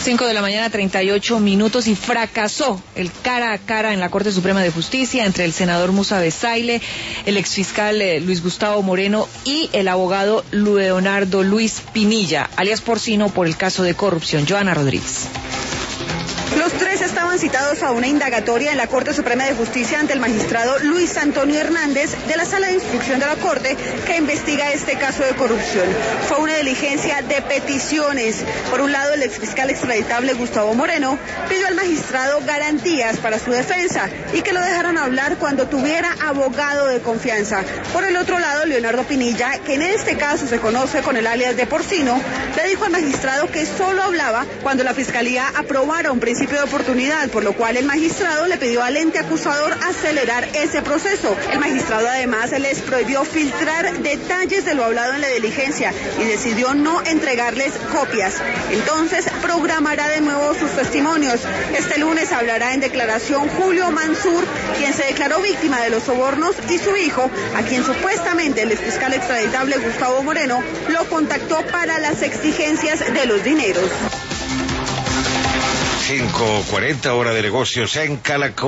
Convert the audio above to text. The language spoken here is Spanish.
5 de la mañana, 38 minutos, y fracasó el cara a cara en la Corte Suprema de Justicia entre el senador Musa Besaile, el exfiscal Luis Gustavo Moreno y el abogado Leonardo Luis Pinilla, alias Porcino, por el caso de corrupción. Joana Rodríguez. Los tres estaban citados a una indagatoria en la Corte Suprema de Justicia ante el magistrado Luis Antonio Hernández de la Sala de Instrucción de la Corte que investiga este caso de corrupción. Fue una diligencia de peticiones. Por un lado, el exfiscal extraditable Gustavo Moreno pidió al magistrado garantías para su defensa y que lo dejaran hablar cuando tuviera abogado de confianza. Por el otro lado, Leonardo Pinilla, que en este caso se conoce con el alias de Porcino, le dijo al magistrado que solo hablaba cuando la Fiscalía aprobara un principio de oportunidad, por lo cual el magistrado le pidió al ente acusador acelerar ese proceso. El magistrado además les prohibió filtrar detalles de lo hablado en la diligencia y decidió no entregarles copias. Entonces programará de nuevo sus testimonios. Este lunes hablará en declaración Julio Mansur, quien se declaró víctima de los sobornos, y su hijo, a quien supuestamente el exfiscal extraditable Gustavo Moreno lo contactó para las exigencias de los dineros. 5:40, hora de negocios en Caracol.